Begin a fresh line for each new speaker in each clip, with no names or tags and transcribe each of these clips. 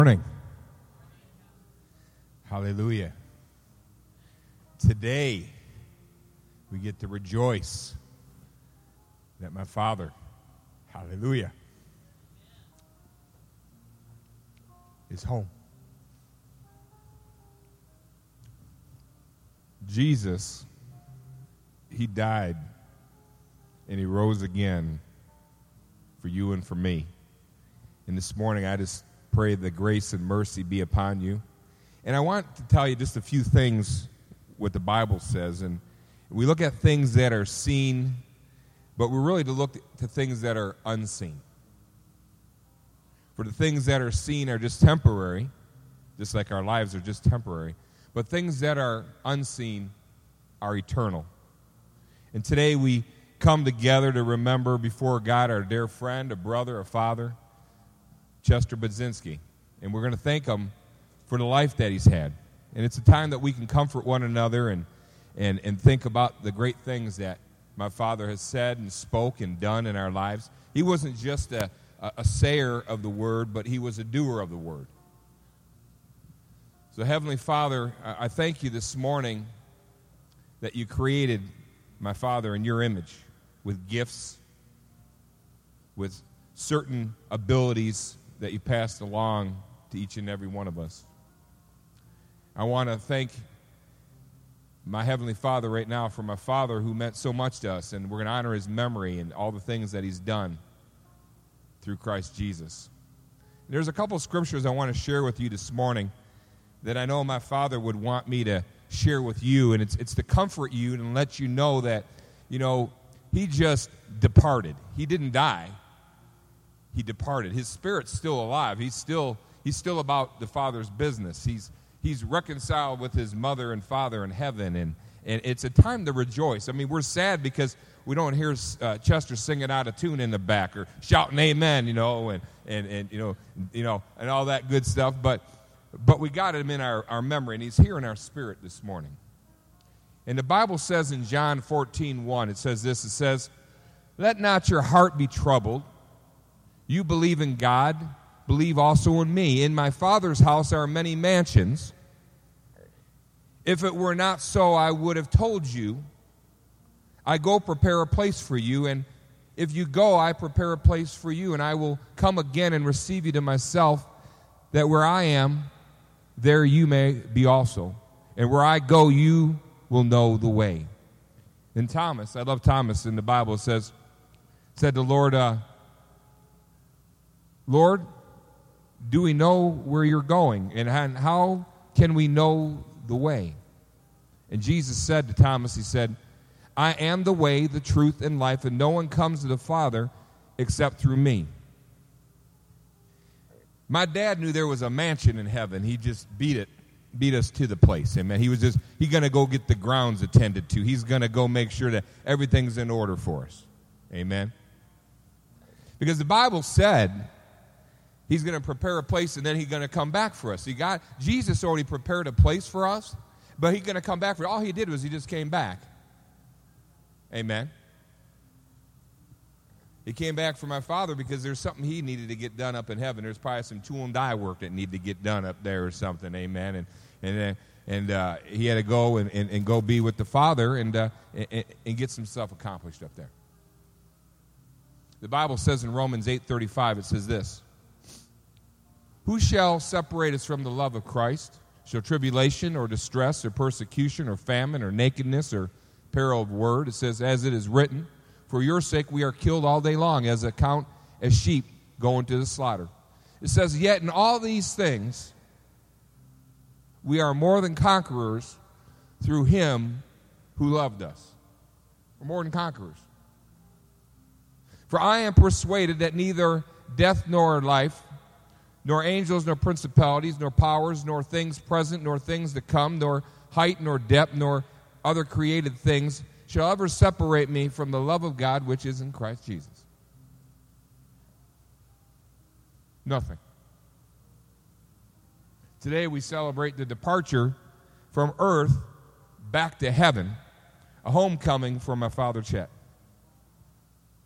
Morning. Hallelujah. Today, we get to rejoice that my Father, hallelujah, is home. Jesus, he died and he rose again for you and for me. And this morning, I just pray that grace and mercy be upon you. And I want to tell you just a few things what the Bible says. And we look at things that are seen, but we're really to look to things that are unseen. For the things that are seen are just temporary, just like our lives are just temporary. But things that are unseen are eternal. And today we come together to remember before God our dear friend, a brother, a father, Chester Budzinski. And we're going to thank him for the life that he's had. And it's a time that we can comfort one another and think about the great things that my father has said and spoke and done in our lives. He wasn't just a sayer of the word, but he was a doer of the word. So Heavenly Father, I thank you this morning that you created my father in your image with gifts, with certain abilities that you passed along to each and every one of us. I want to thank my Heavenly Father right now for my father who meant so much to us, and we're going to honor his memory and all the things that he's done through Christ Jesus. And there's a couple scriptures I want to share with you this morning that I know my father would want me to share with you, and it's to comfort you and let you know that, he just departed. He didn't die. He departed. His spirit's still alive. He's still about the Father's business. He's reconciled with his mother and father in heaven, and it's a time to rejoice. I mean, we're sad because we don't hear Chester singing out of tune in the back or shouting amen, and all that good stuff. But we got him in our memory, and he's here in our spirit this morning. And the Bible says in John 14:1, it says this. It says, "Let not your heart be troubled. You believe in God, believe also in me. In my Father's house are many mansions. If it were not so, I would have told you. I go prepare a place for you, and if you go, I prepare a place for you, and I will come again and receive you to myself, that where I am, there you may be also. And where I go, you will know the way." And Thomas, I love Thomas in the Bible, said the Lord, "Lord, do we know where you're going? And how can we know the way?" And Jesus said to Thomas, he said, "I am the way, the truth, and life, and no one comes to the Father except through me." My dad knew there was a mansion in heaven. He just beat us to the place. Amen. He's going to go get the grounds attended to. He's going to go make sure that everything's in order for us. Amen. Because the Bible said he's going to prepare a place and then he's going to come back for us. Jesus already prepared a place for us, but he's going to come back for us. All he did was he just came back. Amen. He came back for my father because there's something he needed to get done up in heaven. There's probably some tool and die work that needed to get done up there or something. Amen. And he had to go and go be with the Father and get some stuff accomplished up there. The Bible says in Romans 8:35, it says this: "Who shall separate us from the love of Christ? Shall tribulation or distress or persecution or famine or nakedness or peril of word?" It says, "As it is written, for your sake we are killed all day long, as sheep go into the slaughter." It says, "Yet in all these things we are more than conquerors through him who loved us." We're more than conquerors. "For I am persuaded that neither death nor life, nor angels, nor principalities, nor powers, nor things present, nor things to come, nor height, nor depth, nor other created things shall ever separate me from the love of God which is in Christ Jesus." Nothing. Today we celebrate the departure from earth back to heaven, a homecoming for my father Chet.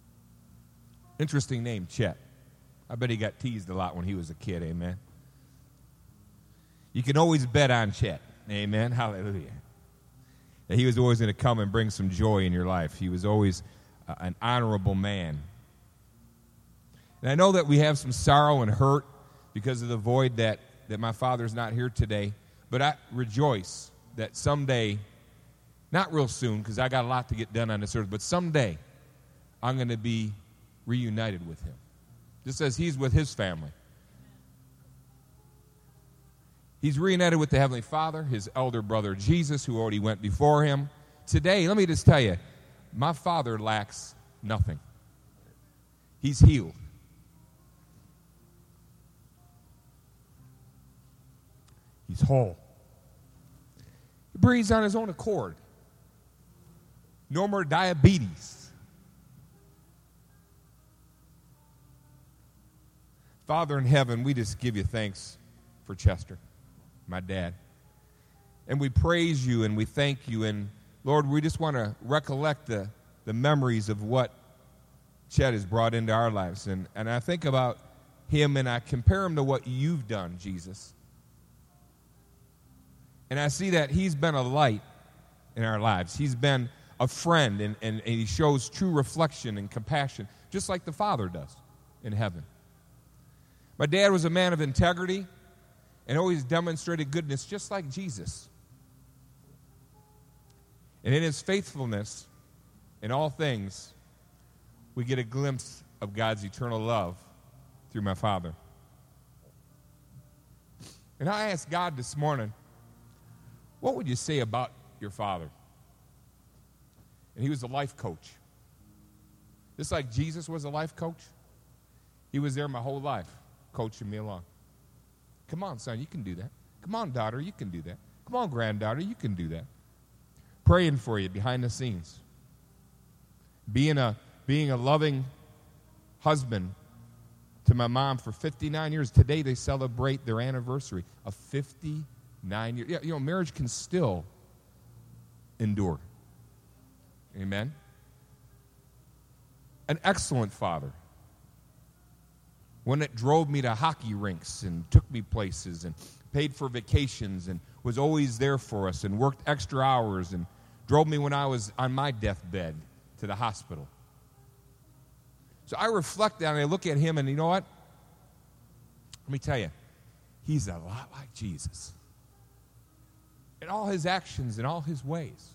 Interesting name, Chet. I bet he got teased a lot when he was a kid, amen. You can always bet on Chet. Amen. Hallelujah. That he was always going to come and bring some joy in your life. He was always an honorable man. And I know that we have some sorrow and hurt because of the void that my father's not here today. But I rejoice that someday, not real soon because I got a lot to get done on this earth, but someday I'm going to be reunited with him. Just as he's with his family. He's reunited with the Heavenly Father, his elder brother Jesus, who already went before him. Today, let me just tell you, my father lacks nothing. He's healed. He's whole. He breathes on his own accord. No more diabetes. Father in heaven, we just give you thanks for Chester, my dad. And we praise you and we thank you. And Lord, we just want to recollect the memories of what Chet has brought into our lives. And I think about him and I compare him to what you've done, Jesus. And I see that he's been a light in our lives. He's been a friend, and he shows true reflection and compassion, just like the Father does in heaven. My dad was a man of integrity and always demonstrated goodness, just like Jesus. And in his faithfulness in all things, we get a glimpse of God's eternal love through my father. And I asked God this morning, what would you say about your father? And he was a life coach. Just like Jesus was a life coach, he was there my whole life, coaching me along. Come on, son, you can do that. Come on, daughter, you can do that. Come on, granddaughter, you can do that. Praying for you behind the scenes. Being a loving husband to my mom for 59 years. Today they celebrate their anniversary of 59 years. Yeah, you know, marriage can still endure. Amen? An excellent father. One that drove me to hockey rinks and took me places and paid for vacations and was always there for us and worked extra hours and drove me when I was on my deathbed to the hospital. So I reflect on it, I look at him, and you know what? Let me tell you, he's a lot like Jesus. In all his actions, in all his ways.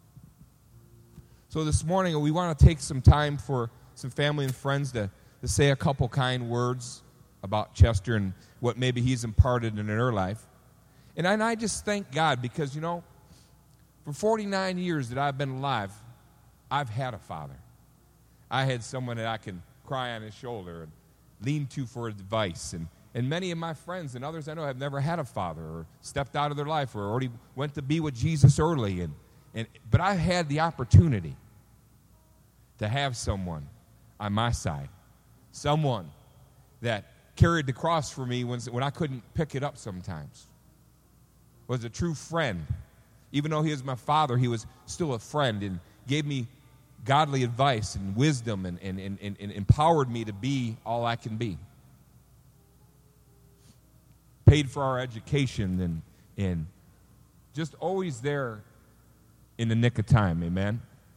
So this morning, we want to take some time for some family and friends to say a couple kind words about Chester and what maybe he's imparted in their life. And I just thank God because, you know, for 49 years that I've been alive, I've had a father. I had someone that I can cry on his shoulder and lean to for advice. And many of my friends and others I know have never had a father or stepped out of their life or already went to be with Jesus early. But I had the opportunity to have someone on my side. Someone that carried the cross for me when I couldn't pick it up sometimes. Was a true friend. Even though he was my father, he was still a friend and gave me godly advice and wisdom and empowered me to be all I can be. Paid for our education and just always there in the nick of time, amen?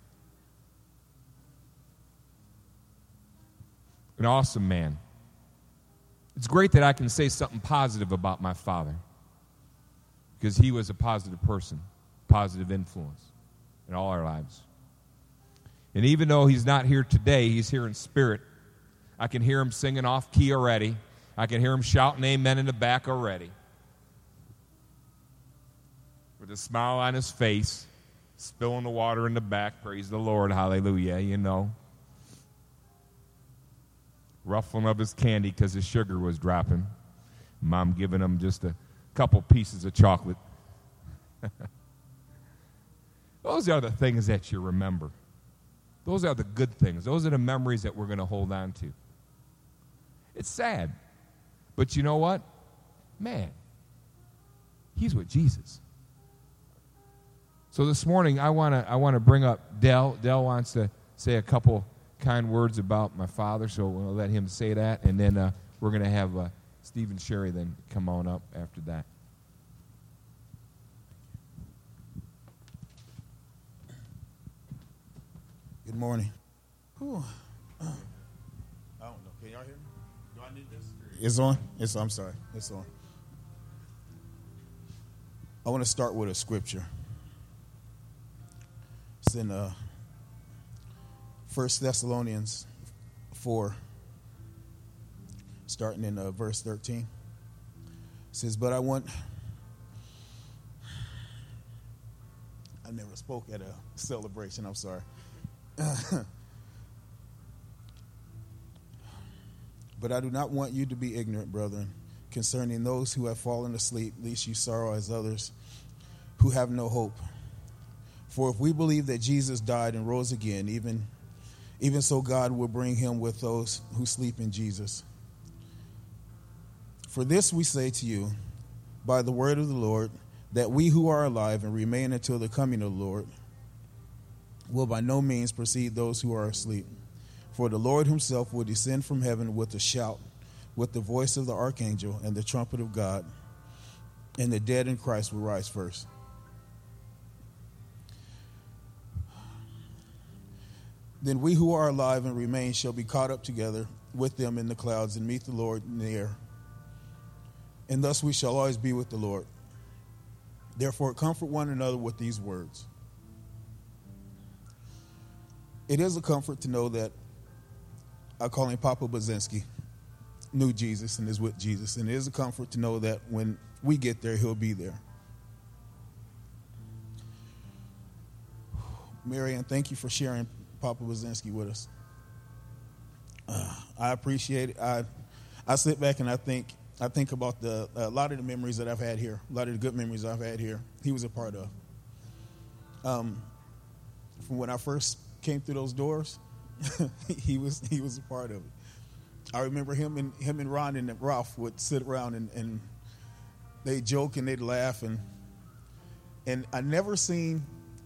An awesome man. It's great that I can say something positive about my father because he was a positive person, positive influence in all our lives. And even though he's not here today, he's here in spirit. I can hear him singing off key already. I can hear him shouting amen in the back already. With a smile on his face, spilling the water in the back. Praise the Lord, hallelujah, you know. Ruffling up his candy because his sugar was dropping. Mom giving him just a couple pieces of chocolate. Those are the things that you remember. Those are the good things. Those are the memories that we're going to hold on to. It's sad. But you know what? Man, he's with Jesus. So this morning, I want to bring up Dell. Dell wants to say a couple kind words about my father, so we'll let him say that, and then we're going to have Steve and Sherry then come on up after that.
Good morning. Whew. I don't know. Can y'all hear me? Do I need this? It's on? I'm sorry. It's on. I want to start with a scripture. It's in 1 Thessalonians 4, starting in verse 13. It says, but I never spoke at a celebration. I'm sorry. But I do not want you to be ignorant, brethren, concerning those who have fallen asleep, lest you sorrow as others who have no hope. For if we believe that Jesus died and rose again, even so God will bring him with those who sleep in Jesus. For this we say to you, by the word of the Lord, that we who are alive and remain until the coming of the Lord will by no means precede those who are asleep. For the Lord himself will descend from heaven with a shout, with the voice of the archangel and the trumpet of God, and the dead in Christ will rise first. Then we who are alive and remain shall be caught up together with them in the clouds and meet the Lord in the air. And thus we shall always be with the Lord. Therefore comfort one another with these words. It is a comfort to know that I call him Papa Bazinski, knew Jesus and is with Jesus. And it is a comfort to know that when we get there, he'll be there. Marianne, thank you for sharing Papa Bazinski with us. I appreciate it. I sit back and I think about a lot of the memories that I've had here, a lot of the good memories I've had here. He was a part of. From when I first came through those doors, he was a part of it. I remember him and Ron and Ralph would sit around and they'd joke and they'd laugh and I've never seen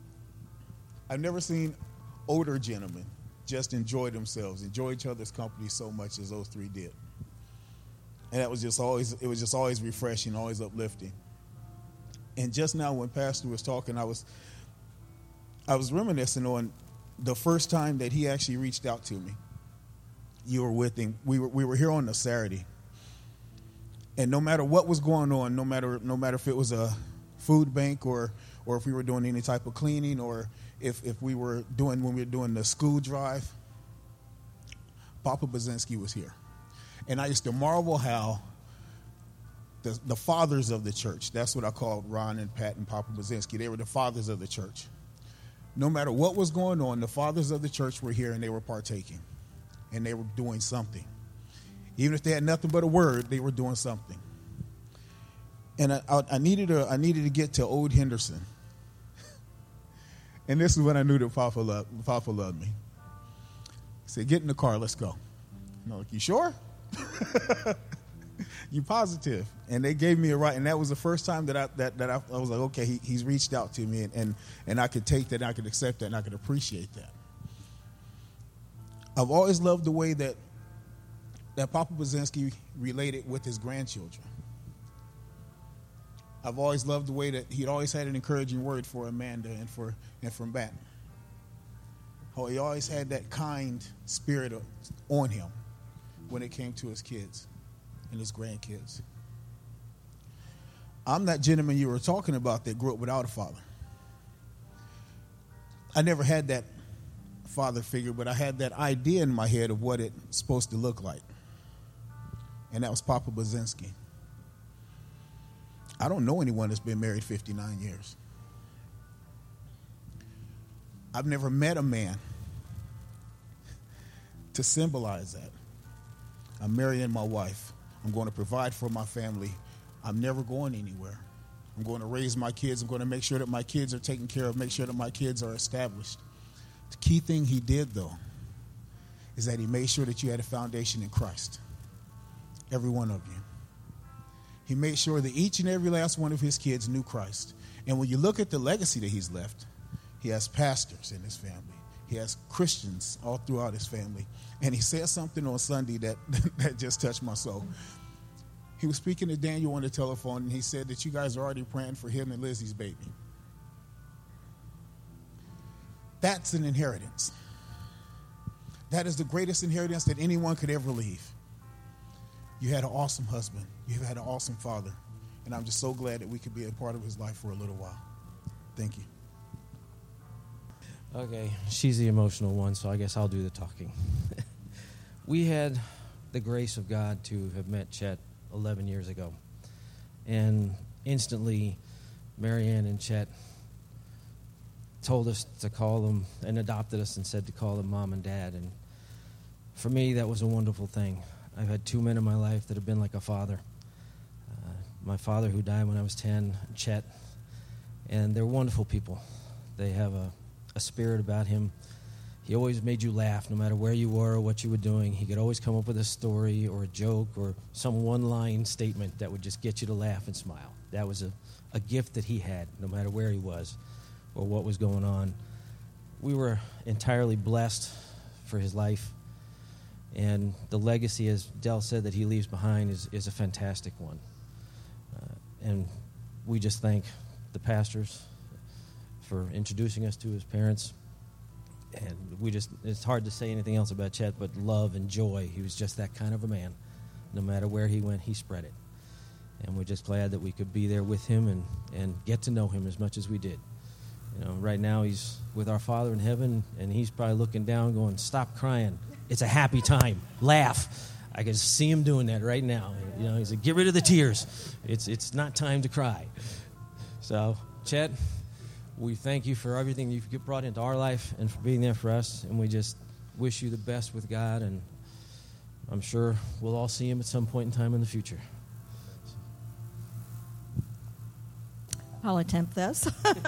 older gentlemen just enjoy themselves, enjoy each other's company so much as those three did. And it was just always refreshing, always uplifting. And just now when Pastor was talking, I was reminiscing on the first time that he actually reached out to me. You were with him. We were here on a Saturday. And no matter what was going on, no matter if it was a food bank or if we were doing any type of cleaning or if we were doing the school drive, Papa Bazinski was here. And I used to marvel how the fathers of the church, that's what I called Ron and Pat and Papa Bazinski, they were the fathers of the church. No matter what was going on, the fathers of the church were here and they were partaking. And they were doing something. Even if they had nothing but a word, they were doing something. And I needed to get to Old Henderson. And this is when I knew that Papa loved me. He said, get in the car, let's go. I'm like, you sure? You positive? And they gave me a ride, and that was the first time that I was like, okay, he's reached out to me, and I could take that, and I could accept that, and I could appreciate that. I've always loved the way that Papa Bazinski related with his grandchildren. I've always loved the way that he'd always had an encouraging word for Amanda and for Matt. How he always had that kind spirit on him when it came to his kids and his grandkids. I'm that gentleman you were talking about that grew up without a father. I never had that father figure, but I had that idea in my head of what it's supposed to look like. And that was Papa Bazinski. I don't know anyone that's been married 59 years. I've never met a man to symbolize that. I'm marrying my wife. I'm going to provide for my family. I'm never going anywhere. I'm going to raise my kids. I'm going to make sure that my kids are taken care of, make sure that my kids are established. The key thing he did, though, is that he made sure that you had a foundation in Christ. Every one of you. He made sure that each and every last one of his kids knew Christ. And when you look at the legacy that he's left, he has pastors in his family. He has Christians all throughout his family. And he said something on Sunday that just touched my soul. He was speaking to Daniel on the telephone, and he said that you guys are already praying for him and Lizzie's baby. That's an inheritance. That is the greatest inheritance that anyone could ever leave. You had an awesome husband. You had an awesome father. And I'm just so glad that we could be a part of his life for a little while. Thank you.
Okay, she's the emotional one, so I guess I'll do the talking. We had the grace of God to have met Chet 11 years ago. And instantly, Marianne and Chet told us to call them and adopted us and said to call them Mom and Dad. And for me, that was a wonderful thing. I've had two men in my life that have been like a father. My father, who died when I was 10, Chet, and they're wonderful people. They have a spirit about him. He always made you laugh no matter where you were or what you were doing. He could always come up with a story or a joke or some one-line statement that would just get you to laugh and smile. That was a gift that he had no matter where he was or what was going on. We were entirely blessed for his life. And the legacy, as Del said, that he leaves behind is a fantastic one. And we just thank the pastors for introducing us to his parents. And it's hard to say anything else about Chet but love and joy. He was just that kind of a man. No matter where he went, he spread it. And we're just glad that we could be there with him and get to know him as much as we did. You know, right now he's with our Father in heaven, and he's probably looking down going, "Stop crying. It's a happy time. Laugh." I can see him doing that right now. You know, he's like, "Get rid of the tears. It's not time to cry." So, Chet, we thank you for everything you've brought into our life and for being there for us, and we just wish you the best with God, and I'm sure we'll all see him at some point in time in the future.
I'll attempt this.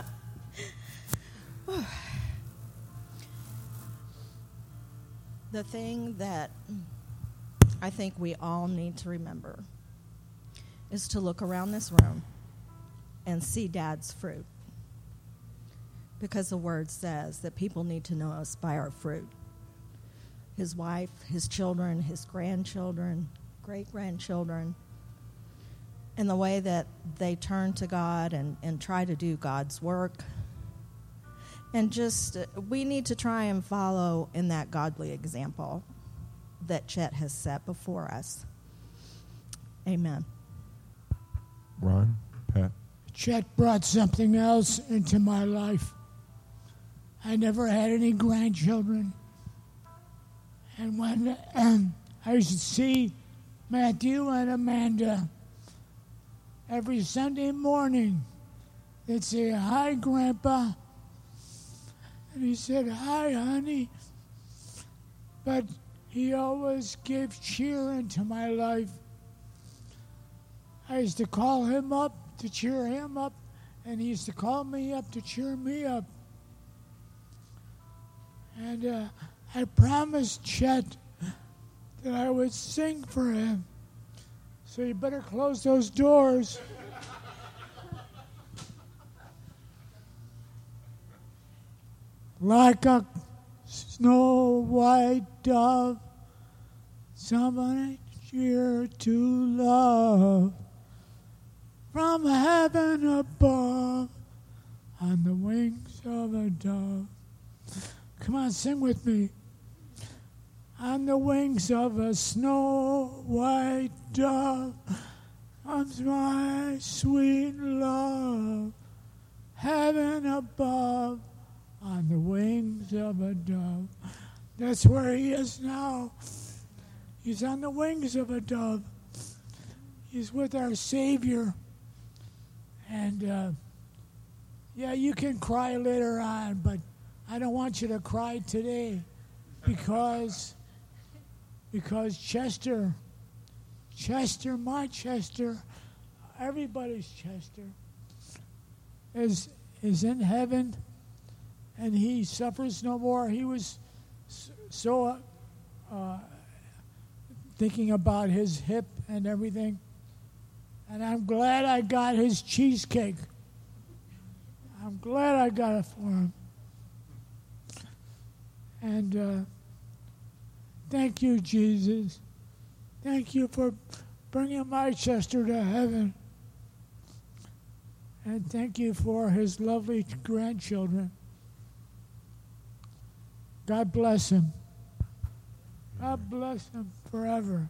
The thing that I think we all need to remember is to look around this room and see Dad's fruit. Because the word says that people need to know us by our fruit. His wife, his children, his grandchildren, great-grandchildren, and the way that they turn to God and try to do God's work. And just, we need to try and follow in that godly example that Chet has set before us. Amen.
Ron, Pat.
Chet brought something else into my life. I never had any grandchildren. And when I used to see Matthew and Amanda every Sunday morning, they'd say, "Hi, Grandpa." And he said, "Hi, honey." But he always gave cheer into my life. I used to call him up to cheer him up, and he used to call me up to cheer me up. And I promised Chet that I would sing for him. So you better close those doors. Like a snow white dove, someone here to love, from heaven above, on the wings of a dove. Come on, sing with me. On the wings of a snow white dove comes my sweet love, heaven above, on the wings of a dove. That's where he is now. He's on the wings of a dove. He's with our Savior. And, yeah, you can cry later on, but I don't want you to cry today because Chester, my Chester, everybody's Chester, is in heaven. And he suffers no more. He was so thinking about his hip and everything. And I'm glad I got his cheesecake. I'm glad I got it for him. And thank you, Jesus. Thank you for bringing my Chester to heaven. And thank you for his lovely grandchildren. God bless him. God bless him forever.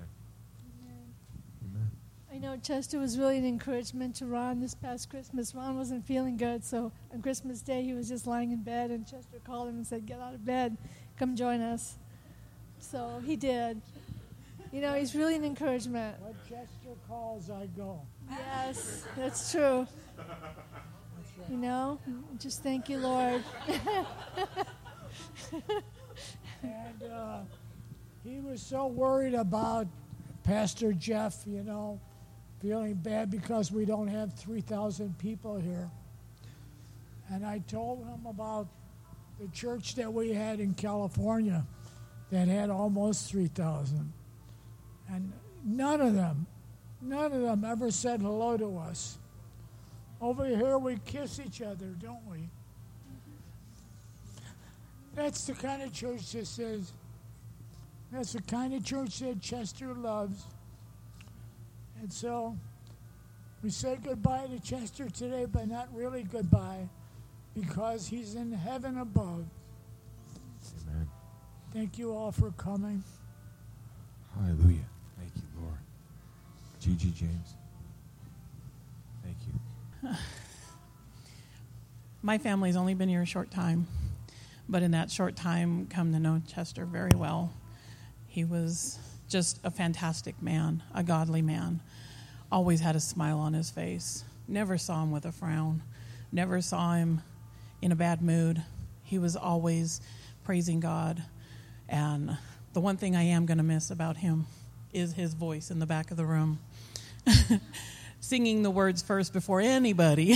I know Chester was really an encouragement to Ron this past Christmas. Ron wasn't feeling good, so on Christmas Day he was just lying in bed, and Chester called him and said, "Get out of bed, come join us." So he did. You know, he's really an encouragement.
When Chester calls, I go.
Yes, that's true. You know, just thank you, Lord.
And he was so worried about Pastor Jeff, you know, feeling bad because we don't have 3,000 people here. And I told him about the church that we had in California that had almost 3,000. And none of them ever said hello to us. Over here we kiss each other, don't we? That's the kind of church this is. That's the kind of church that Chester loves. And so we say goodbye to Chester today, but not really goodbye, because he's in heaven above.
Amen.
Thank you all for coming.
Hallelujah. Thank you, Lord. Gigi James. Thank you.
My family's only been here a short time, but in that short time, come to know Chester very well. He was just a fantastic man, a godly man. Always had a smile on his face. Never saw him with a frown. Never saw him in a bad mood. He was always praising God. And the one thing I am going to miss about him is his voice in the back of the room. Singing the words first before anybody.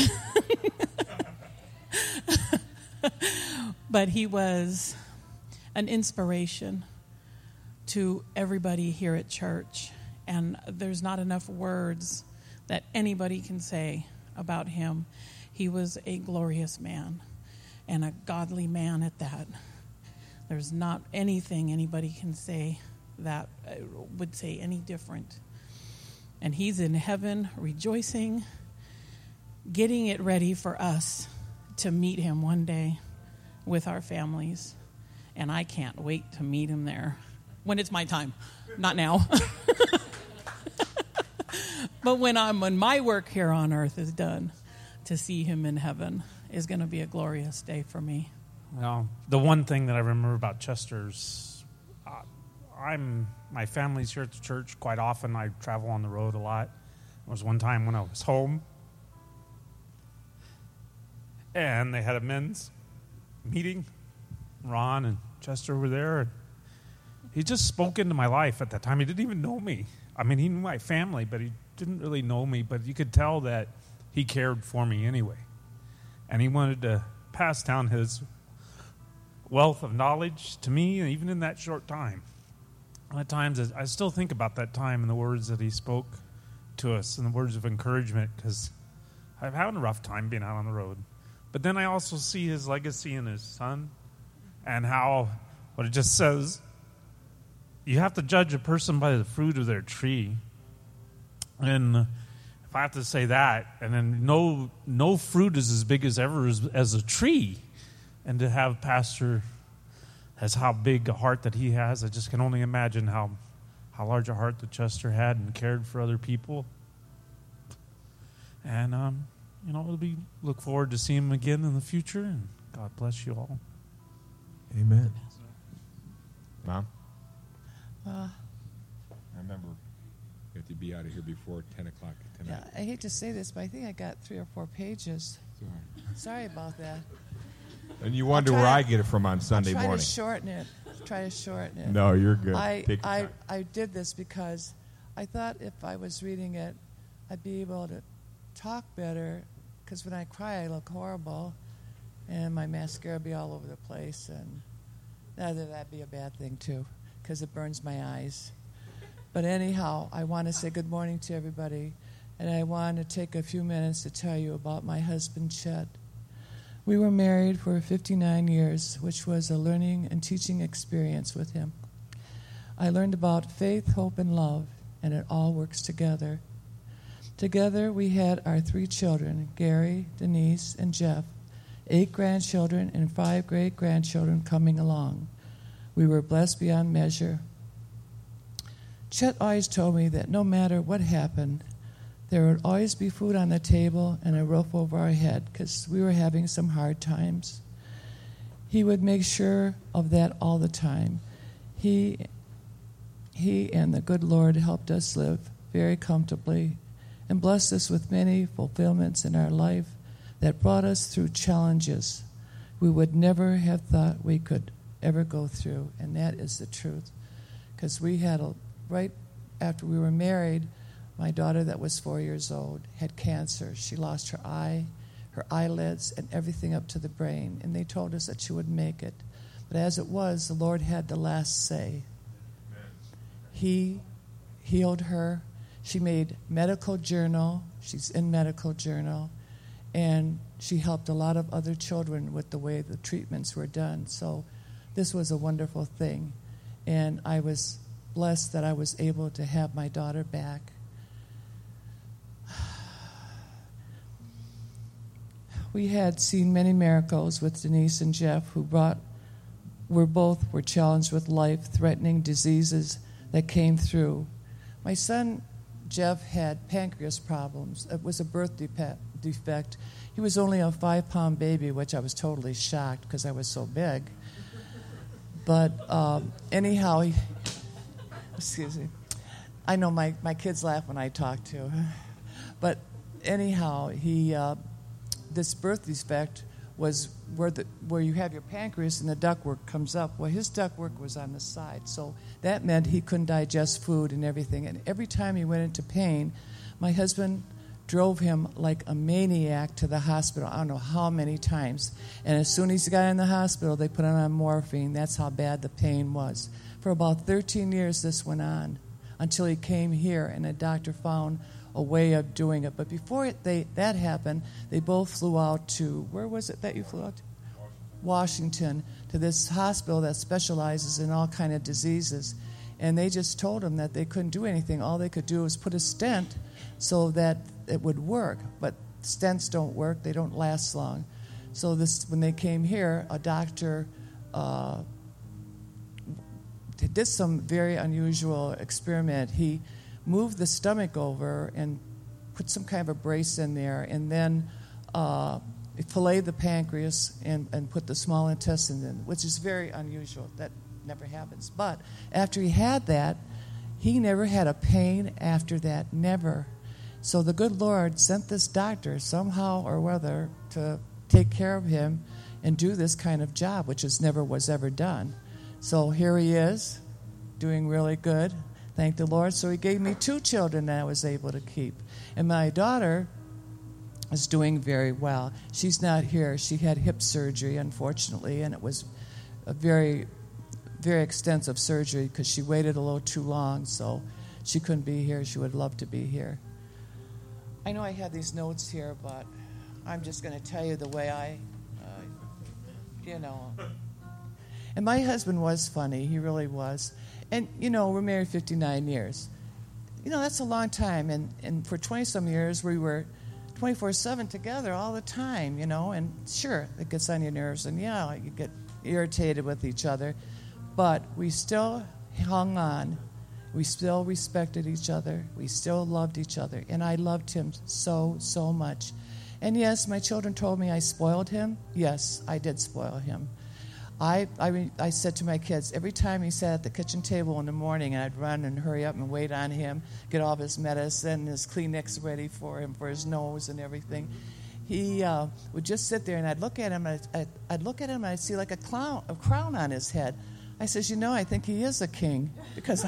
But he was an inspiration to everybody here at church. And there's not enough words that anybody can say about him. He was a glorious man and a godly man at that. There's not anything anybody can say that would say any different. And he's in heaven rejoicing, getting it ready for us to meet him one day with our families. And I can't wait to meet him there when it's my time, not now. But when my work here on earth is done, to see him in heaven is going to be a glorious day for me.
Well, the one thing that I remember about Chester's, my family's here at the church quite often. I travel on the road a lot. There was one time when I was home, and they had a men's meeting. Ron and Chester were there, and he just spoke into my life at that time. He didn't even know me. I mean, he knew my family, but he didn't really know me. But you could tell that he cared for me anyway. And he wanted to pass down his wealth of knowledge to me, and even in that short time. At times, I still think about that time and the words that he spoke to us and the words of encouragement, because I've had a rough time being out on the road. But then I also see his legacy in his son, and how, what it just says, you have to judge a person by the fruit of their tree. And if I have to say that, and then no fruit is as big as ever as a tree. And to have Pastor as how big a heart that he has, I just can only imagine how large a heart that Chester had and cared for other people. And, we'll look forward to seeing him again in the future, and God bless you all.
Amen. Mom?
Uh,
I remember you have to be out of here before 10 o'clock tonight.
yeah, I hate to say this, but I think I got 3 or 4 pages. Sorry about that.
And you wonder where I get it from on Sunday morning.
Try to shorten it.
No, you're good.
I did this because I thought if I was reading it, I'd be able to talk better, because when I cry, I look horrible, and my mascara would be all over the place, and that'd be a bad thing, too, because it burns my eyes. But anyhow, I want to say good morning to everybody, and I want to take a few minutes to tell you about my husband, Chet. We were married for 59 years, which was a learning and teaching experience with him. I learned about faith, hope, and love, and it all works together. Together, we had our 3 children, Gary, Denise, and Jeff, 8 grandchildren, and 5 great-grandchildren coming along. We were blessed beyond measure. Chet always told me that no matter what happened, there would always be food on the table and a roof over our head because we were having some hard times. He would make sure of that all the time. He and the good Lord helped us live very comfortably and blessed us with many fulfillments in our life that brought us through challenges we would never have thought we could ever go through, and that is the truth. Because we had, right after we were married, my daughter that was 4 years old had cancer. She lost her eye, her eyelids, and everything up to the brain, and they told us that she wouldn't make it. But as it was, the Lord had the last say. He healed her. She made medical journal. She's in medical journal. And she helped a lot of other children with the way the treatments were done. So this was a wonderful thing. And I was blessed that I was able to have my daughter back. We had seen many miracles with Denise and Jeff, who were challenged with life-threatening diseases that came through. My son, Jeff, had pancreas problems. It was a birth defect. He was only a 5-pound baby, which I was totally shocked because I was so big. But anyhow, excuse me. I know my kids laugh when I talk too. But anyhow, this birth defect was where you have your pancreas and the ductwork comes up. Well, his ductwork was on the side, so that meant he couldn't digest food and everything. And every time he went into pain, my husband drove him like a maniac to the hospital. I don't know how many times. And as soon as he got in the hospital, they put him on morphine. That's how bad the pain was. For about 13 years, this went on until he came here, and a doctor found a way of doing it. But before that happened, they both flew out to, where was it that you flew out to? Washington, to this hospital that specializes in all kind of diseases. And they just told him that they couldn't do anything. All they could do was put a stent so that it would work. But stents don't work. They don't last long. So when they came here, a doctor did some very unusual experiment. He moved the stomach over and put some kind of a brace in there, and then filleted the pancreas and put the small intestine in, which is very unusual. That never happens. But after he had that, he never had a pain after that, never. So the good Lord sent this doctor somehow or other to take care of him and do this kind of job, which never was ever done. So here he is, doing really good. Thank the Lord. So he gave me 2 children that I was able to keep. And my daughter is doing very well. She's not here. She had hip surgery, unfortunately, and it was a very, very extensive surgery because she waited a little too long, so she couldn't be here. She would love to be here. I know I had these notes here, but I'm just going to tell you the way And my husband was funny. He really was. And, we're married 59 years. That's a long time. And for 20-some years, we were 24/7 together all the time, And sure, it gets on your nerves. And, you get irritated with each other. But we still hung on. We still respected each other. We still loved each other. And I loved him so, so much. And, yes, my children told me I spoiled him. Yes, I did spoil him. I said to my kids, every time he sat at the kitchen table in the morning, I'd run and hurry up and wait on him, get all of his medicine, his Kleenex ready for him, for his nose and everything. He would just sit there, and I'd look at him, and I'd see like a crown on his head. I says, I think he is a king, because,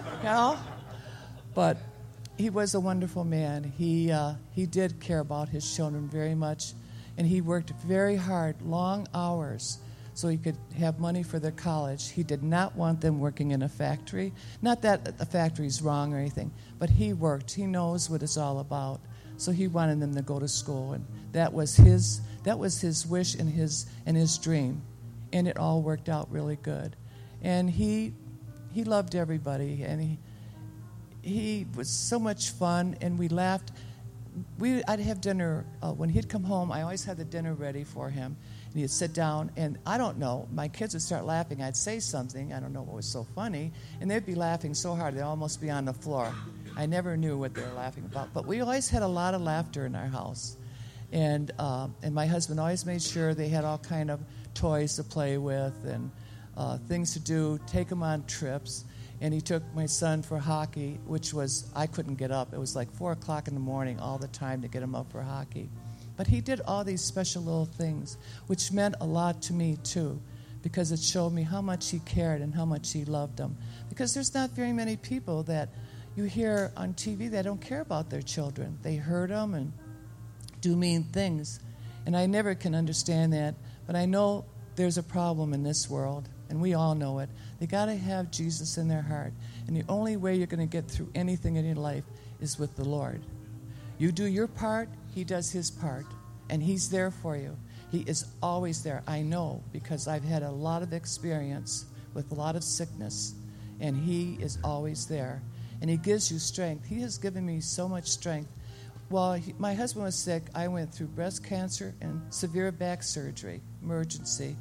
But he was a wonderful man. He did care about his children very much, and he worked very hard, long hours, so he could have money for their college. He did not want them working in a factory. Not that the factory's wrong or anything, but he worked. He knows what it's all about. So he wanted them to go to school, and that was his wish and his dream, and it all worked out really good. And he loved everybody, and he was so much fun, and we laughed. I'd have dinner. When he'd come home, I always had the dinner ready for him. And he'd sit down, and I don't know, my kids would start laughing. I'd say something, I don't know what was so funny, and they'd be laughing so hard they'd almost be on the floor. I never knew what they were laughing about. But we always had a lot of laughter in our house. And my husband always made sure they had all kind of toys to play with and things to do, take them on trips. And he took my son for hockey, which was, I couldn't get up. It was like 4 o'clock in the morning all the time to get him up for hockey. But he did all these special little things, which meant a lot to me, too, because it showed me how much he cared and how much he loved them. Because there's not very many people that you hear on TV that don't care about their children. They hurt them and do mean things. And I never can understand that. But I know there's a problem in this world, and we all know it. They got to have Jesus in their heart. And the only way you're going to get through anything in your life is with the Lord. You do your part, he does his part, and he's there for you. He is always there. I know, because I've had a lot of experience with a lot of sickness, and he is always there. And he gives you strength. He has given me so much strength. While my husband was sick, I went through breast cancer and severe back surgery, emergency.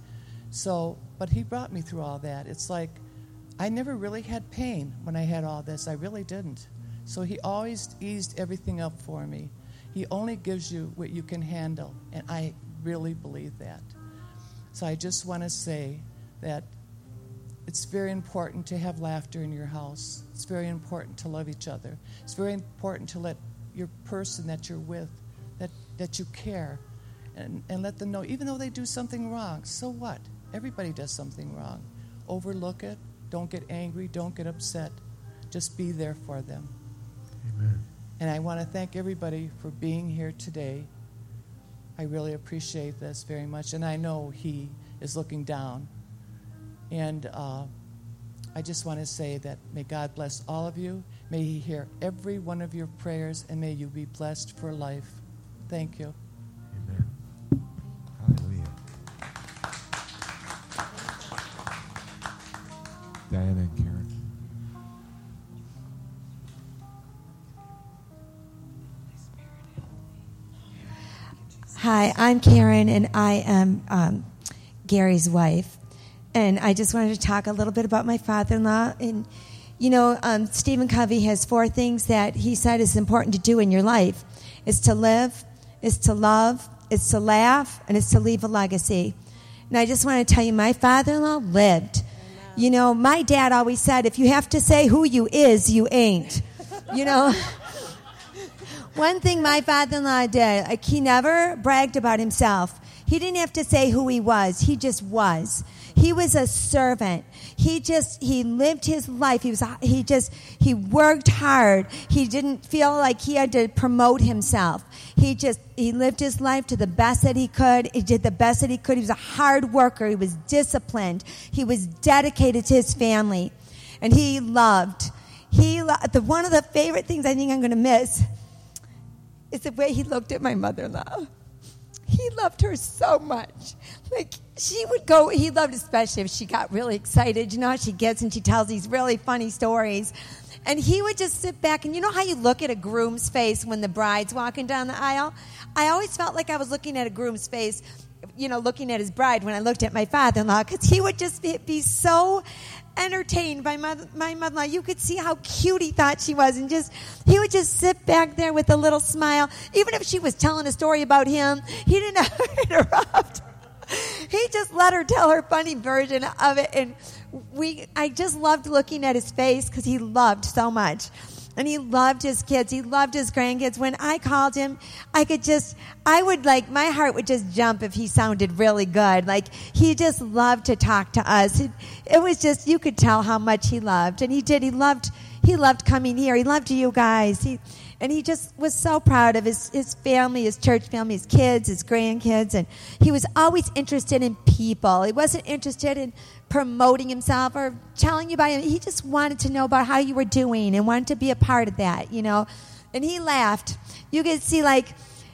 But he brought me through all that. It's like I never really had pain when I had all this. I really didn't. So he always eased everything up for me. He only gives you what you can handle, and I really believe that. So I just want to say that it's very important to have laughter in your house. It's very important to love each other. It's very important to let your person that you're with, that you care, and let them know, even though they do something wrong, so what? Everybody does something wrong. Overlook it. Don't get angry. Don't get upset. Just be there for them.
Amen.
And I want to thank everybody for being here today. I really appreciate this very much. And I know he is looking down. And I just want to say that may God bless all of you. May he hear every one of your prayers, and may you be blessed for life. Thank you.
Amen. Hallelujah. Diana and Karen.
Hi, I'm Karen, and I am Gary's wife. And I just wanted to talk a little bit about my father-in-law. And, you know, Stephen Covey has 4 things that he said is important to do in your life. It's to live, it's to love, it's to laugh, and it's to leave a legacy. And I just want to tell you, my father-in-law lived. Amen. You know, my dad always said, if you have to say who you is, you ain't. You know? One thing my father-in-law did, like, he never bragged about himself. He didn't have to say who he was. He just was. He was a servant. He lived his life. He worked hard. He didn't feel like he had to promote himself. He lived his life to the best that he could. He did the best that he could. He was a hard worker. He was disciplined. He was dedicated to his family. And he loved. One of the favorite things I think I'm going to miss is the way he looked at my mother-in-law. He loved her so much. Like, she would go, he loved especially if she got really excited. You know how she gets and she tells these really funny stories. And he would just sit back, and you know how you look at a groom's face when the bride's walking down the aisle? I always felt like I was looking at a groom's face, you know, looking at his bride when I looked at my father-in-law, because he would just be so entertained by my mother-in-law. You could see how cute he thought she was, and he would just sit back there with a little smile. Even if she was telling a story about him, he didn't ever interrupt. He just let her tell her funny version of it, and I just loved looking at his face because he loved so much. And he loved his kids. He loved his grandkids. When I called him, my heart would just jump if he sounded really good. Like, he just loved to talk to us. It was just, you could tell how much he loved. And he did. He loved coming here. He loved you guys. And he just was so proud of his family, his church family, his kids, his grandkids. And he was always interested in people. He wasn't interested in promoting himself or telling you about him. He just wanted to know about how you were doing and wanted to be a part of that, you know. And he laughed. You could see, like,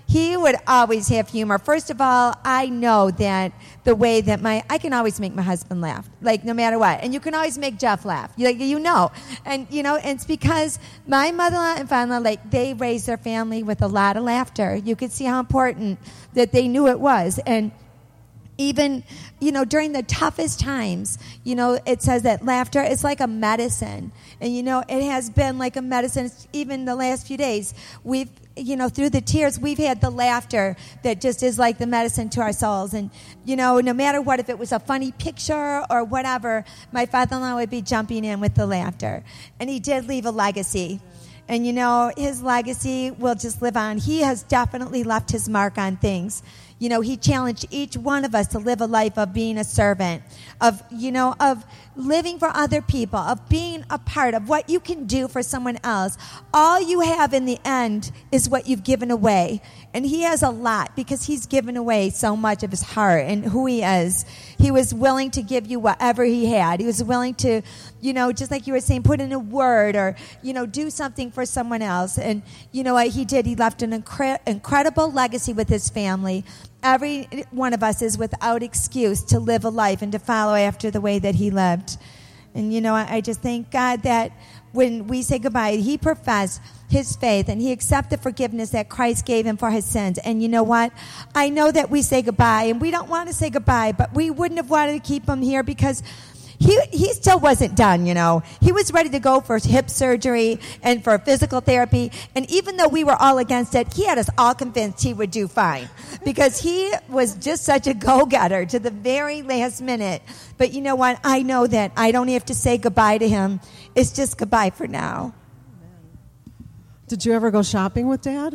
he would always have humor. First of all, I know that the way that I can always make my husband laugh, like no matter what. And you can always make Jeff laugh, you know. And, and it's because my mother-in-law and father-in-law, like, they raised their family with a lot of laughter. You could see how important that they knew it was. And even, during the toughest times, it says that laughter is like a medicine. And, it has been like a medicine even the last few days. We've, through the tears, we've had the laughter that just is like the medicine to our souls. And, no matter what, if it was a funny picture or whatever, my father-in-law would be jumping in with the laughter. And he did leave a legacy. And, his legacy will just live on. He has definitely left his mark on things. He challenged each one of us to live a life of being a servant, of living for other people, of being a part of what you can do for someone else. All you have in the end is what you've given away. And he has a lot because he's given away so much of his heart and who he is. He was willing to give you whatever he had. He was willing to, just like you were saying, put in a word or, do something for someone else. And you know what he did? He left an incredible legacy with his family. Every one of us is without excuse to live a life and to follow after the way that he lived. And, I just thank God that when we say goodbye, he professed his faith and he accepted forgiveness that Christ gave him for his sins. And you know what? I know that we say goodbye and we don't want to say goodbye, but we wouldn't have wanted to keep him here because he still wasn't done, He was ready to go for hip surgery and for physical therapy. And even though we were all against it, he had us all convinced he would do fine because he was just such a go-getter to the very last minute. But you know what? I know that I don't have to say goodbye to him. It's just goodbye for now.
Did you ever go shopping with Dad?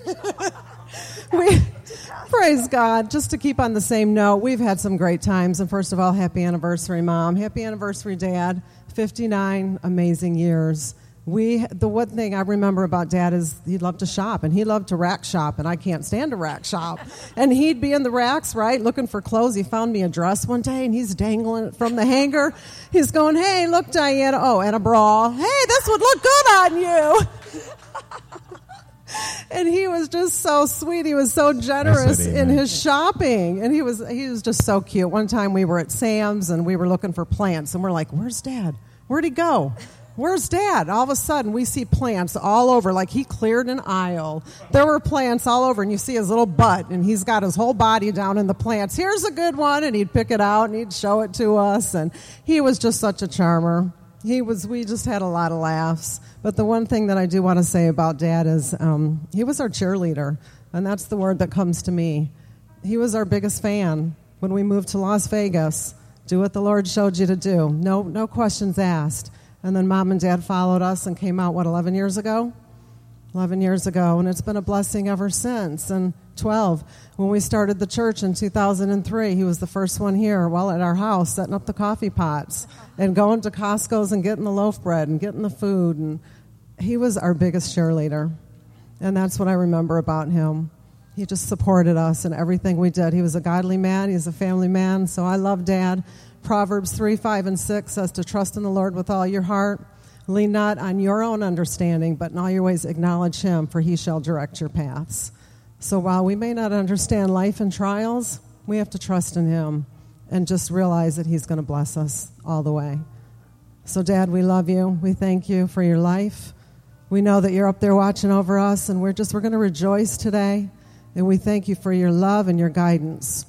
Praise God. Just to keep on the same note, we've had some great times. And first of all, happy anniversary, Mom. Happy anniversary, Dad. 59 amazing years. The one thing I remember about Dad is he loved to shop, and he loved to rack shop, and I can't stand to rack shop. And he'd be in the racks, right, looking for clothes. He found me a dress one day, and he's dangling it from the hanger. He's going, hey, look, Diana. Oh, and a bra. Hey, this would look good on you. And he was just so sweet. He was so generous in his shopping. And he was just so cute. One time we were at Sam's and we were looking for plants. And we're like, where's Dad? Where'd he go? Where's Dad? All of a sudden we see plants all over. Like he cleared an aisle. There were plants all over. And you see his little butt. And he's got his whole body down in the plants. Here's a good one. And he'd pick it out and he'd show it to us. And he was just such a charmer. We just had a lot of laughs. But the one thing that I do want to say about Dad is he was our cheerleader, and that's the word that comes to me. He was our biggest fan when we moved to Las Vegas. Do what the Lord showed you to do. No questions asked. And then Mom and Dad followed us and came out, 11 years ago? 11 years ago, and it's been a blessing ever since. And 12, when we started the church in 2003, he was the first one here, at our house, setting up the coffee pots and going to Costco's and getting the loaf bread and getting the food. And he was our biggest cheerleader, and that's what I remember about him. He just supported us in everything we did. He was a godly man. He's a family man, so I love Dad. Proverbs 3, 5, and 6 says to trust in the Lord with all your heart. Lean not on your own understanding, but in all your ways acknowledge him, for he shall direct your paths. So while we may not understand life and trials, we have to trust in him and just realize that he's going to bless us all the way. So, Dad, we love you. We thank you for your life. We know that you're up there watching over us, and we're going to rejoice today. And we thank you for your love and your guidance.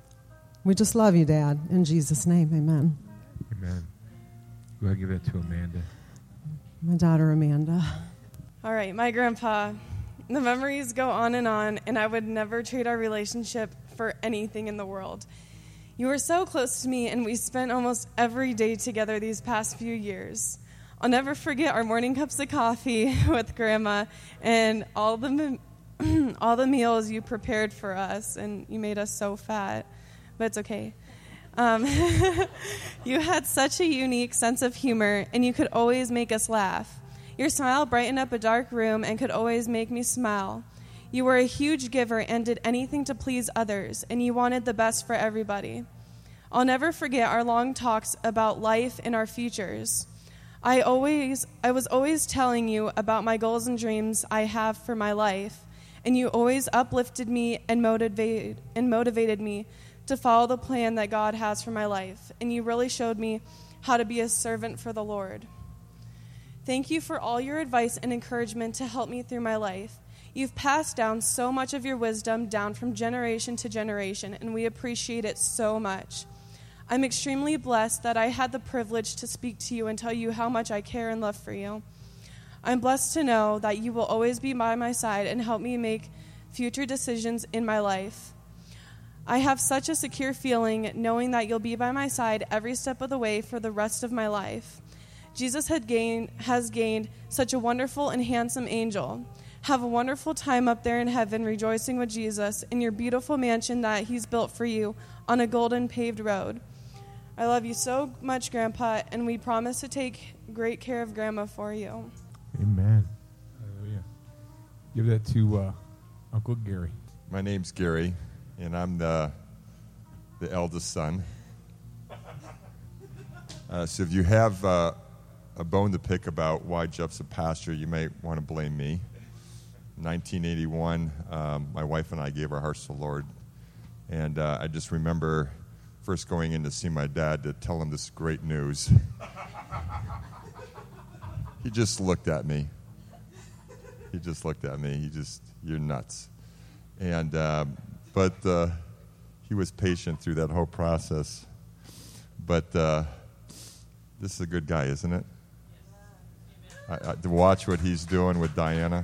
We just love you, Dad. In Jesus' name, amen.
Amen. Go ahead and give that to Amanda.
My daughter, Amanda.
All right, my grandpa. The memories go on, and I would never trade our relationship for anything in the world. You were so close to me, and we spent almost every day together these past few years. I'll never forget our morning cups of coffee with Grandma and all the meals you prepared for us, and you made us so fat, but it's okay. You had such a unique sense of humor, and you could always make us laugh. Your smile brightened up a dark room and could always make me smile. You were a huge giver and did anything to please others, and you wanted the best for everybody. I'll never forget our long talks about life and our futures. I was always telling you about my goals and dreams I have for my life, and you always uplifted me and motivated me to follow the plan that God has for my life, and you really showed me how to be a servant for the Lord. Thank you for all your advice and encouragement to help me through my life. You've passed down so much of your wisdom down from generation to generation, and we appreciate it so much. I'm extremely blessed that I had the privilege to speak to you and tell you how much I care and love for you. I'm blessed to know that you will always be by my side and help me make future decisions in my life. I have such a secure feeling knowing that you'll be by my side every step of the way for the rest of my life. Jesus has gained such a wonderful and handsome angel. Have a wonderful time up there in heaven rejoicing with Jesus in your beautiful mansion that he's built for you on a golden paved road. I love you so much, Grandpa, and we promise to take great care of Grandma for you.
Amen. Hallelujah. Give that to Uncle Gary.
My name's Gary, and I'm the eldest son. So if you have a bone to pick about why Jeff's a pastor, you may want to blame me. In 1981, my wife and I gave our hearts to the Lord, and I just remember first going in to see my dad to tell him this great news. He just looked at me. You're nuts. And but he was patient through that whole process. But this is a good guy, isn't it? To watch what he's doing with Diana.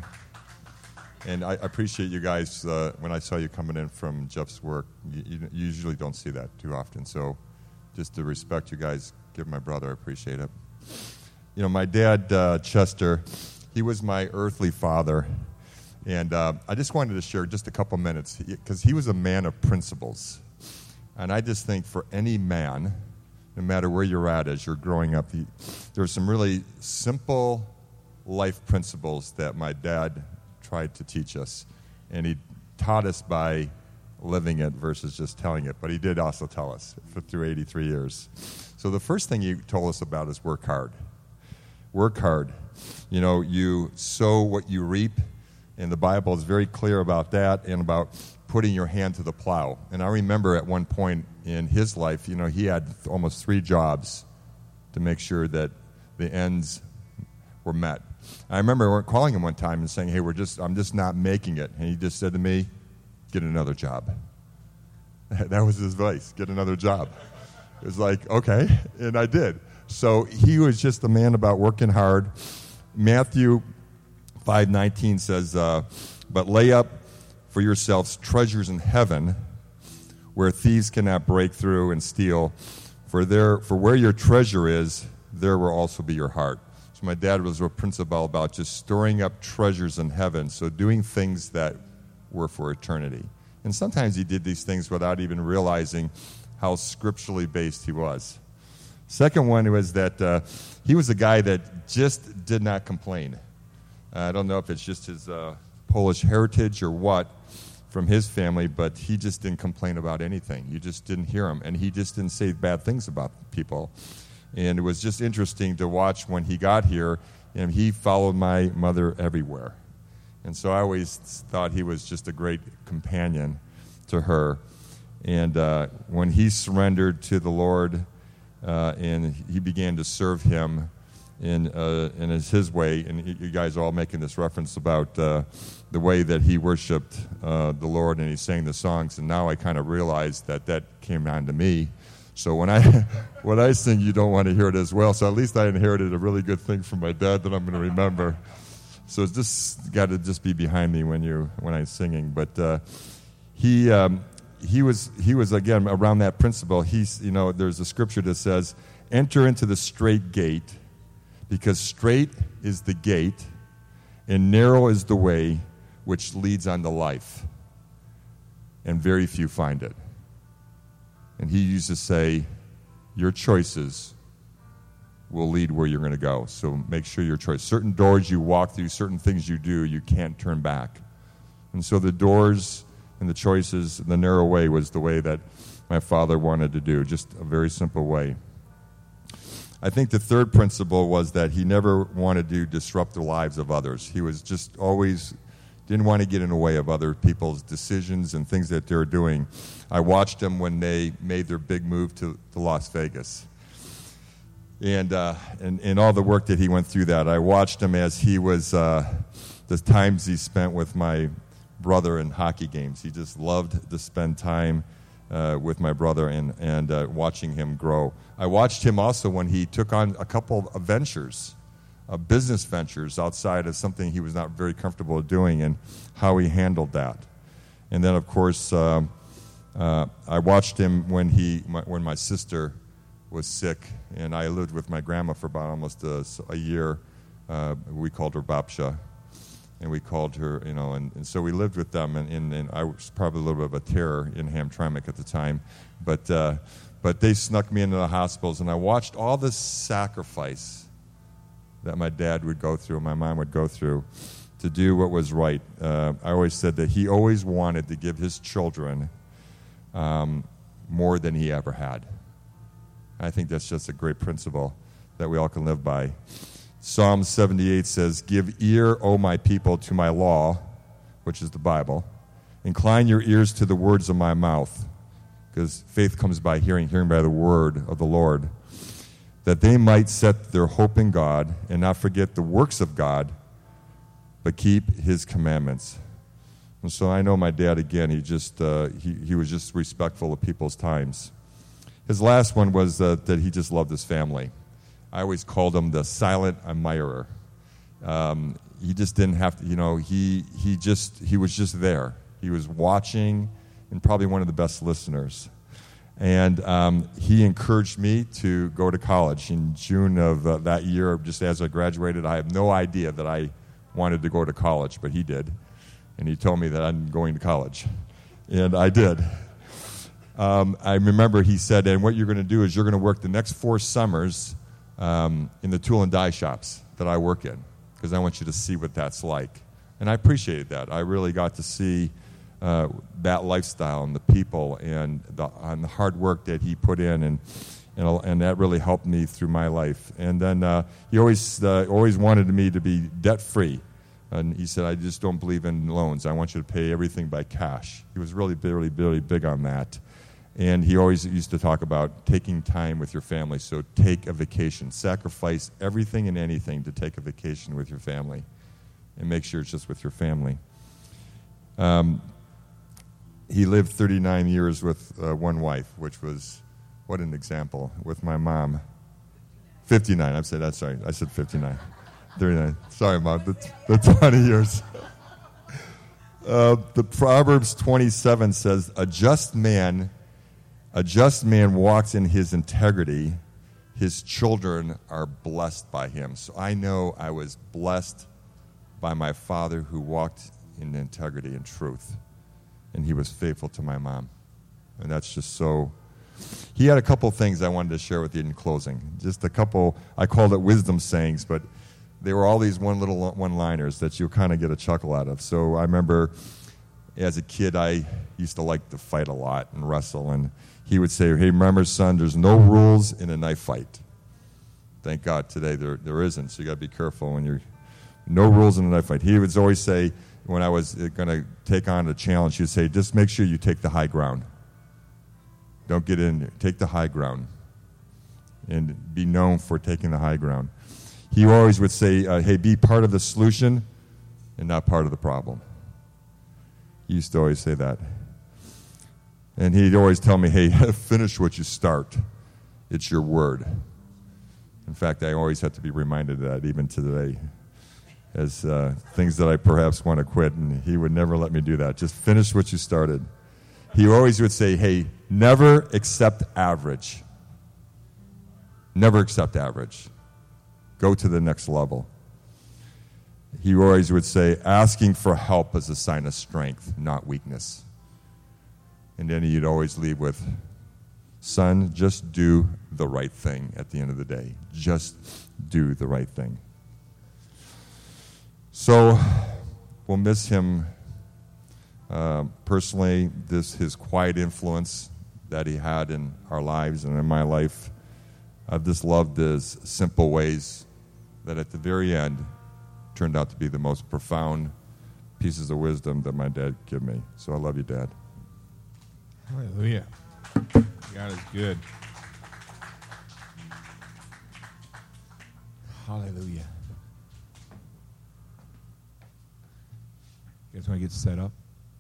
And I appreciate you guys. When I saw you coming in from Jeff's work, you usually don't see that too often. So just to respect you guys, give my brother, I appreciate it. You know, my dad, Chester, he was my earthly father. And I just wanted to share just a couple minutes, because he was a man of principles. And I just think for any man, no matter where you're at as you're growing up, there are some really simple life principles that my dad tried to teach us. And he taught us by living it versus just telling it. But he did also tell us through 83 years. So the first thing he told us about is work hard. Work hard. You know, you sow what you reap. And the Bible is very clear about that and about putting your hand to the plow. And I remember at one point in his life, you know, he had almost 3 jobs to make sure that the ends were met. I remember calling him one time and saying, hey, I'm just not making it. And he just said to me, get another job. That was his advice, get another job. It was like, okay, and I did. So he was just a man about working hard. Matthew 5:19 says, but lay up for yourselves treasures in heaven where thieves cannot break through and steal. For where your treasure is, there will also be your heart. So my dad was a principle about just storing up treasures in heaven, so doing things that were for eternity. And sometimes he did these things without even realizing how scripturally based he was. Second one was that he was a guy that just did not complain. I don't know if it's just his Polish heritage or what from his family, but he just didn't complain about anything. You just didn't hear him, and he just didn't say bad things about people. And it was just interesting to watch when he got here, and he followed my mother everywhere. And so I always thought he was just a great companion to her. And when he surrendered to the Lord and he began to serve him in his way, and you guys are all making this reference about the way that he worshiped the Lord and he sang the songs, and now I kind of realized that came on to me. So when I sing, you don't want to hear it as well. So at least I inherited a really good thing from my dad that I'm going to remember. So it's just got to just be behind me when I'm singing. But he was again around that principle. There's a scripture that says, "Enter into the straight gate, because straight is the gate, and narrow is the way which leads unto life, and very few find it." And he used to say, your choices will lead where you're going to go. So make sure your choice. Certain doors you walk through, certain things you do, you can't turn back. And so the doors and the choices, the narrow way was the way that my father wanted to do, just a very simple way. I think the third principle was that he never wanted to disrupt the lives of others. He was just always Didn't want to get in the way of other people's decisions and things that they're doing. I watched him when they made their big move to Las Vegas. And all the work that he went through that. I watched him as he was, the times he spent with my brother in hockey games. He just loved to spend time with my brother and watching him grow. I watched him also when he took on a couple of ventures, business ventures outside of something he was not very comfortable doing, and how he handled that. And then, of course, I watched him when my sister was sick, and I lived with my grandma for about almost a year. We called her Babsha, and we called her, and so we lived with them, and I was probably a little bit of a terror in Hamtramck at the time, but they snuck me into the hospitals, and I watched all this sacrifice that my dad would go through, my mom would go through, to do what was right. I always said that he always wanted to give his children more than he ever had. I think that's just a great principle that we all can live by. Psalm 78 says, "Give ear, O my people, to my law," which is the Bible. "Incline your ears to the words of my mouth," because faith comes by hearing, hearing by the word of the Lord, "that they might set their hope in God and not forget the works of God, but keep his commandments." And so I know my dad, again, he was just respectful of people's times. His last one was that he just loved his family. I always called him the silent admirer. He just didn't have to, he was just there. He was watching and probably one of the best listeners. And he encouraged me to go to college in June of that year. Just as I graduated, I have no idea that I wanted to go to college, but he did. And he told me that I'm going to college. And I did. I remember he said, and what you're going to do is you're going to work the next 4 summers in the tool and die shops that I work in, because I want you to see what that's like. And I appreciated that. I really got to see that lifestyle and the people and the hard work that he put in, and that really helped me through my life. And then he always wanted me to be debt-free. And he said, "I just don't believe in loans. I want you to pay everything by cash." He was really, really, really big on that. And he always used to talk about taking time with your family. So take a vacation. Sacrifice everything and anything to take a vacation with your family. And make sure it's just with your family. He lived 39 years with one wife, which was, what an example, with my mom. 59. I said 59. 39. Sorry, Mom. That's 20 years. The Proverbs 27 says, A just man walks in his integrity. His children are blessed by him. So I know I was blessed by my father, who walked in integrity and truth. And he was faithful to my mom. And that's just so... He had a couple things I wanted to share with you in closing. Just a couple, I called it wisdom sayings, but they were all these one-liners that you kind of get a chuckle out of. So I remember as a kid, I used to like to fight a lot and wrestle. And he would say, "Hey, remember, son, there's no rules in a knife fight." Thank God today there isn't, so you got to be careful when you're... No rules in a knife fight. He would always say, when I was going to take on a challenge, he would say, "Just make sure you take the high ground. Don't get in there. Take the high ground. And be known for taking the high ground." He always would say, "Hey, be part of the solution and not part of the problem." He used to always say that. And he'd always tell me, "Hey, finish what you start. It's your word." In fact, I always have to be reminded of that even today, as things that I perhaps want to quit, and he would never let me do that. Just finish what you started. He always would say, "Hey, never accept average. Never accept average. Go to the next level." He always would say, "Asking for help is a sign of strength, not weakness." And then he'd always leave with, "Son, just do the right thing at the end of the day. Just do the right thing." So we'll miss him personally, his quiet influence that he had in our lives and in my life. I've just loved his simple ways that at the very end turned out to be the most profound pieces of wisdom that my dad gave me. So I love you, Dad.
Hallelujah. God is good. Hallelujah. You guys want to get set up?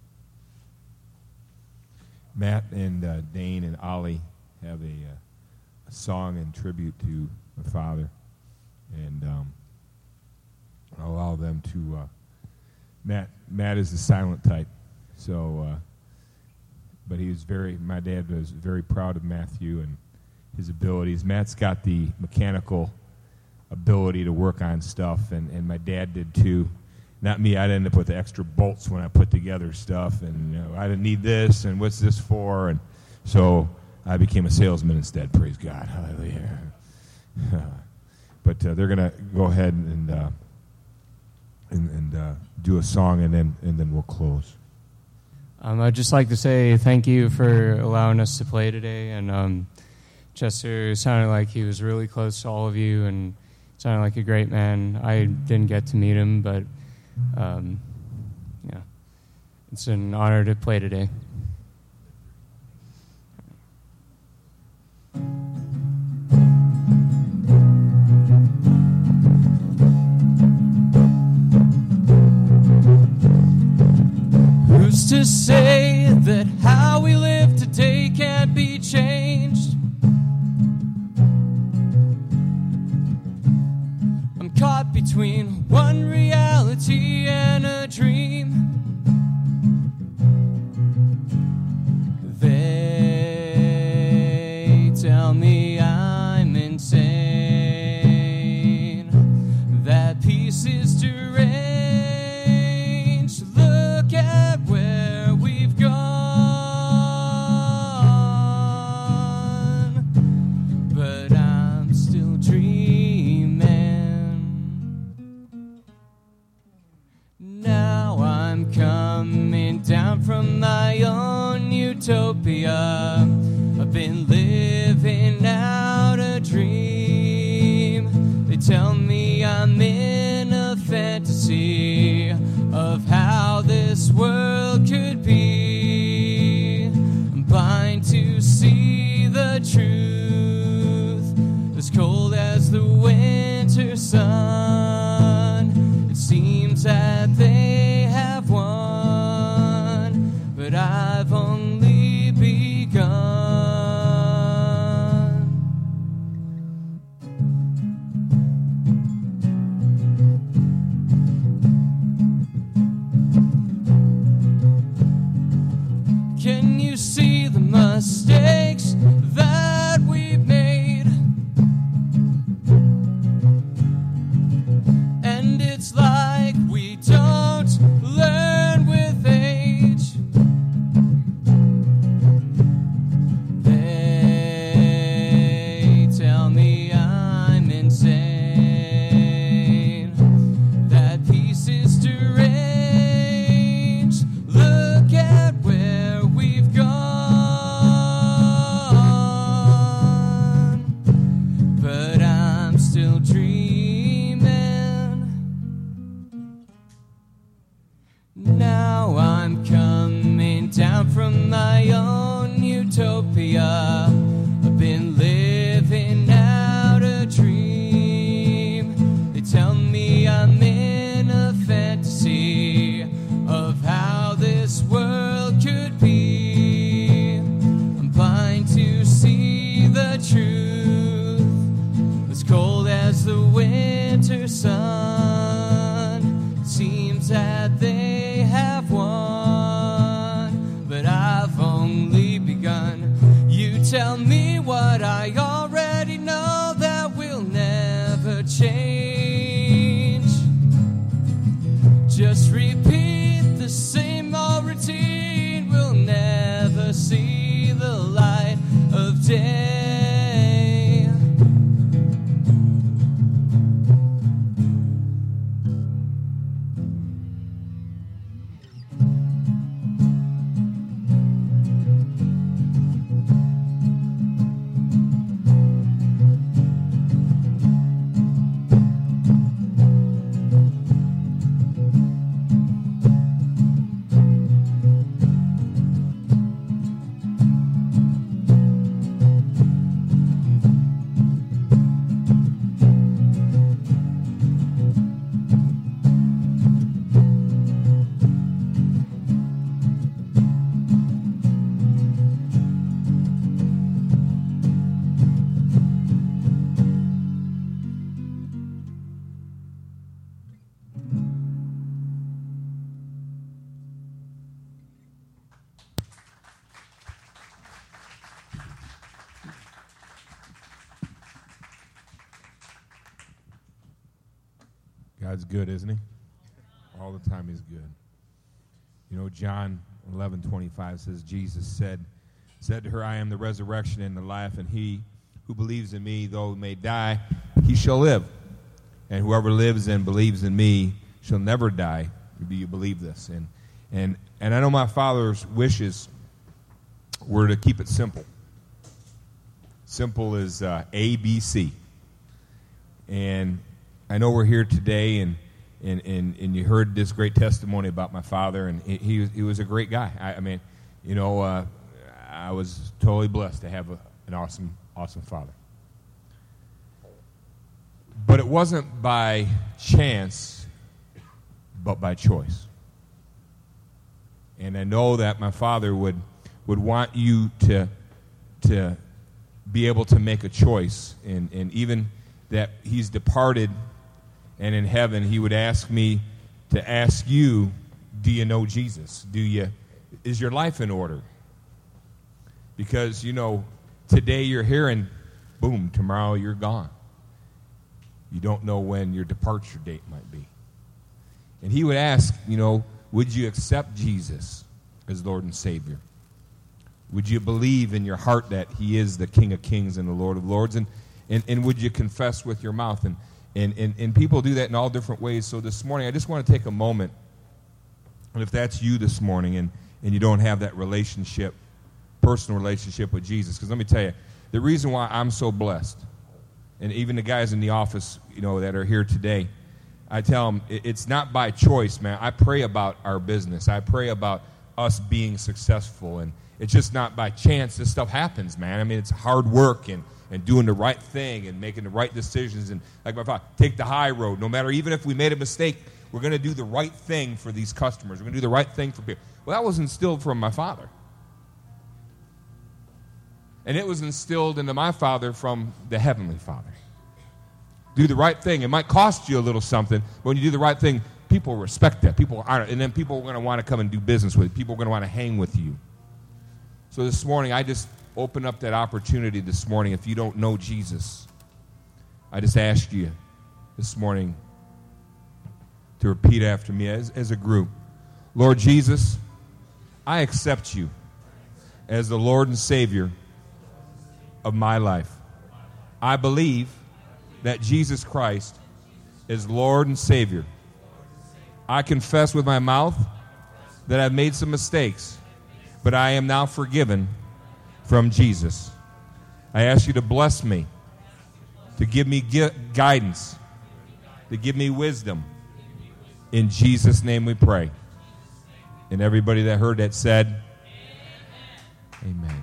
Matt and Dane and Ollie have a song in tribute to my father, and I'll allow them to. Matt is the silent type, so. But he was my dad was very proud of Matthew and his abilities. Matt's got the mechanical ability to work on stuff, and my dad did too. Not me. I'd end up with the extra bolts when I put together stuff, and I didn't need this, and what's this for? And so I became a salesman instead. Praise God. Hallelujah. But they're going to go ahead and do a song, and then we'll close.
I'd just like to say thank you for allowing us to play today. And Chester sounded like he was really close to all of you and sounded like a great man. I didn't get to meet him, but yeah, it's an honor to play today.
Who's to say that how we live today can't be changed? I'm caught between one reality and a dream. They tell me I'm insane, that peace is deranged. Look at where we've gone, but I'm still dreaming. Now I'm coming down from my own utopia. I've been living out a dream. They tell me I'm in a fantasy of how this world could be. I'm blind to see the truth, as cold as the winter sun. It seems that they have won, but I've only begun. Can you see the mistakes that we've made? And it's like we don't learn with age. They tell me I'm insane, that peace is deranged. Look at where we've gone, but I'm still dreaming. Now I'm coming down from my own utopia. I've been living out a dream. They tell me I'm in a fantasy of how this world could be. I'm blind to see the truth, as cold as the winter sun. It seems that they have won, but I've only begun. You tell
God's good, isn't he? All the time he's good. You know, John 11:25 says, Jesus said to her, I am the resurrection and the life, and he who believes in me, though he may die, he shall live. And whoever lives and believes in me shall never die. Do you believe this? And I know my Father's wishes were to keep it simple. Simple as ABC. And I know we're here today, and you heard this great testimony about my father, and he was a great guy. I mean, you know, I was totally blessed to have an awesome father. But it wasn't by chance, but by choice. And I know that my father would want you to be able to make a choice, and even that he's departed, and in heaven he would ask me to ask you, do you know Jesus? Is your life in order? Because, you know, today you're here and boom, tomorrow you're gone. You don't know when your departure date might be. And he would ask, you know, would you accept Jesus as Lord and Savior? Would you believe in your heart that he is the King of Kings and the Lord of Lords? And would you confess with your mouth? And people do that in all different ways. So this morning, I just want to take a moment, and if that's you this morning and you don't have that relationship, personal relationship with Jesus, because let me tell you, the reason why I'm so blessed, and even the guys in the office, you know, that are here today, I tell them, it's not by choice, man. I pray about our business. I pray about us being successful, and it's just not by chance. This stuff happens, man. I mean, it's hard work and doing the right thing and making the right decisions. And like my father, take the high road. No matter, even if we made a mistake, we're going to do the right thing for these customers. We're going to do the right thing for people. Well, that was instilled from my father. And it was instilled into my father from the Heavenly Father. Do the right thing. It might cost you a little something, but when you do the right thing, people respect that. People honor it. And then people are going to want to come and do business with you. People are going to want to hang with you. So this morning, I just open up that opportunity this morning. If you don't know Jesus, I just ask you this morning to repeat after me as a group. Lord Jesus, I accept you as the Lord and Savior of my life. I believe that Jesus Christ is Lord and Savior. I confess with my mouth that I've made some mistakes, but I am now forgiven from Jesus. I ask you to bless me, to give me guidance, to give me wisdom. In Jesus' name we pray. And everybody that heard that said, Amen.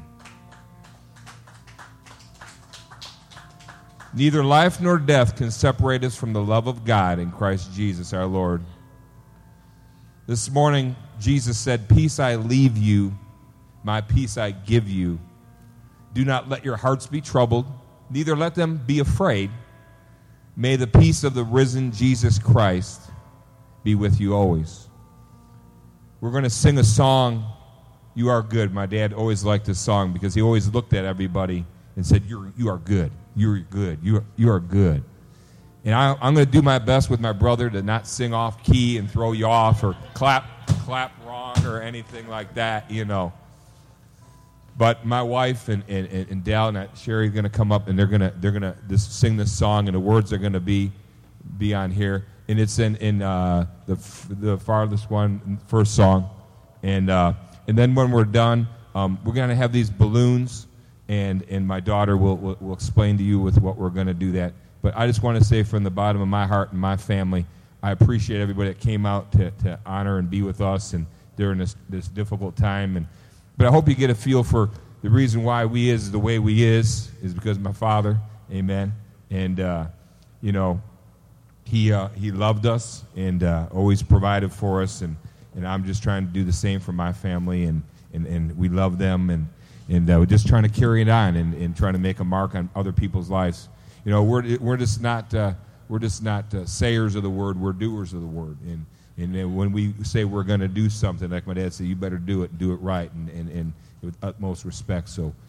Neither life nor death can separate us from the love of God in Christ Jesus our Lord. This morning, Jesus said, peace I leave you, my peace I give you. Do not let your hearts be troubled, neither let them be afraid. May the peace of the risen Jesus Christ be with you always. We're going to sing a song, You Are Good. My dad always liked this song because he always looked at everybody and said, you are good. You're good. You are good. And I'm going to do my best with my brother to not sing off key and throw you off or clap wrong or anything like that, you know. But my wife and Dal and Sherry are going to come up and they're gonna just sing this song, and the words are going to be on here, and it's in the farthest one, first song, and then when we're done, we're going to have these balloons, and my daughter will explain to you with what we're going to do that. But I just want to say from the bottom of my heart and my family, I appreciate everybody that came out to honor and be with us and during this difficult time. But I hope you get a feel for the reason why we is the way we is because of my father. Amen. And, you know, he loved us and always provided for us. And I'm just trying to do the same for my family. And we love them. And we're just trying to carry it on and trying to make a mark on other people's lives. You know, we're just not sayers of the word. We're doers of the word. And when we say we're going to do something, like my dad said, you better do it right, and with utmost respect. So